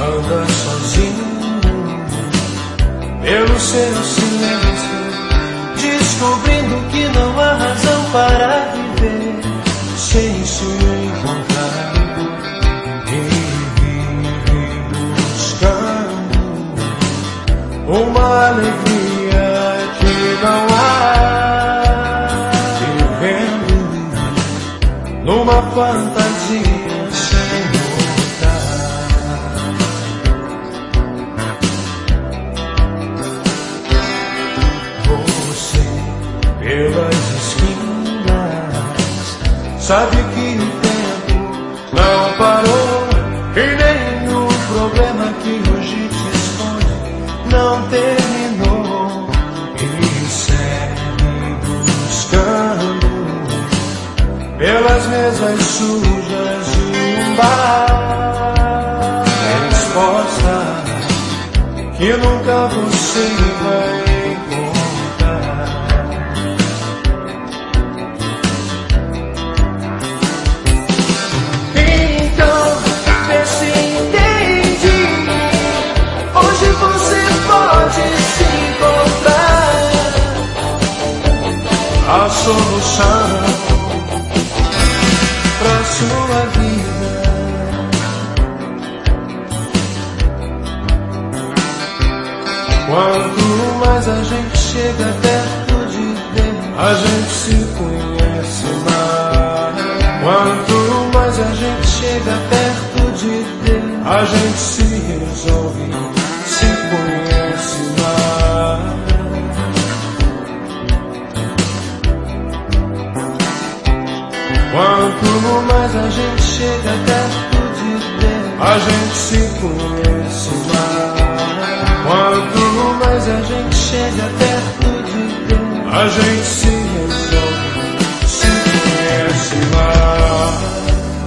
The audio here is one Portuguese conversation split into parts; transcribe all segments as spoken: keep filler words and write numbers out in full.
anda sozinho pelo seu silêncio, descobrindo que não há razão para viver sem se encontrar, e vive buscando uma alegria que não há, vivendo numa fantasia sem voltar. Você, pelas esquinas, sabe que o tempo não parou, e nem o problema que hoje te esconde não terminou, e segue buscando pelas mesas sujas de um bar, resposta que nunca você vai encontrar. Então, vê se entende, hoje você pode se encontrar a solução pra sua vida. Quanto mais a gente chega perto de Deus, a gente se conhece mais. Quanto mais a gente chega perto de Deus, a gente se resolve, se conhece mais. Quanto mais a gente chega perto de Deus, a gente se conhece mais. Quanto mais a gente chega perto de Deus, a gente se resolve, se conhece mais.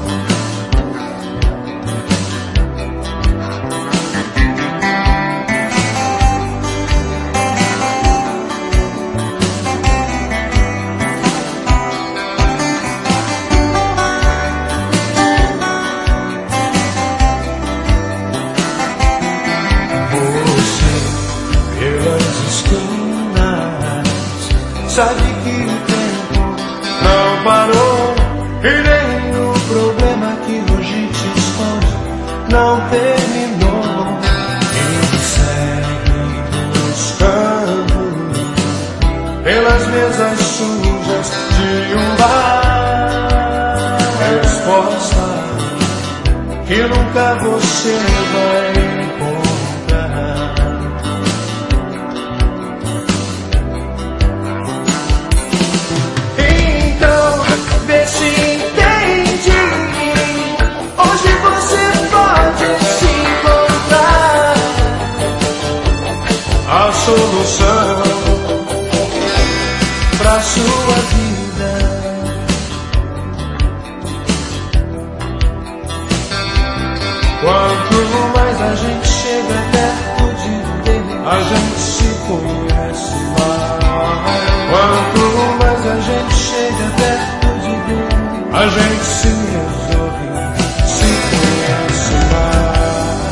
Sabe que o tempo não parou, e nem o problema que hoje te esconde não terminou, e segue buscando pelas mesas sujas de um bar, resposta que nunca você vai encontrar. A solução pra sua vida. Quanto mais a gente chega perto de Deus, a gente se conhece mais. Quanto mais a gente chega perto de Deus, a gente se resolve, se conhece mais.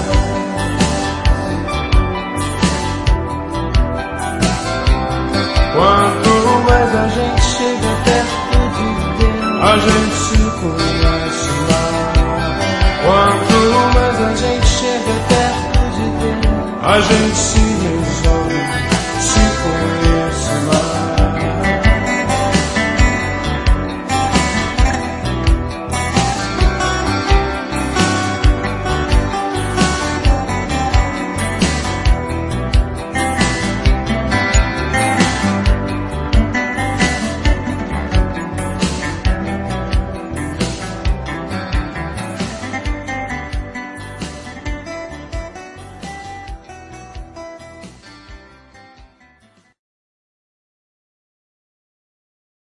Quanto mais a gente chega perto de Deus, a gente se conhece mais. Quanto mais a gente chega perto de Deus, a gente se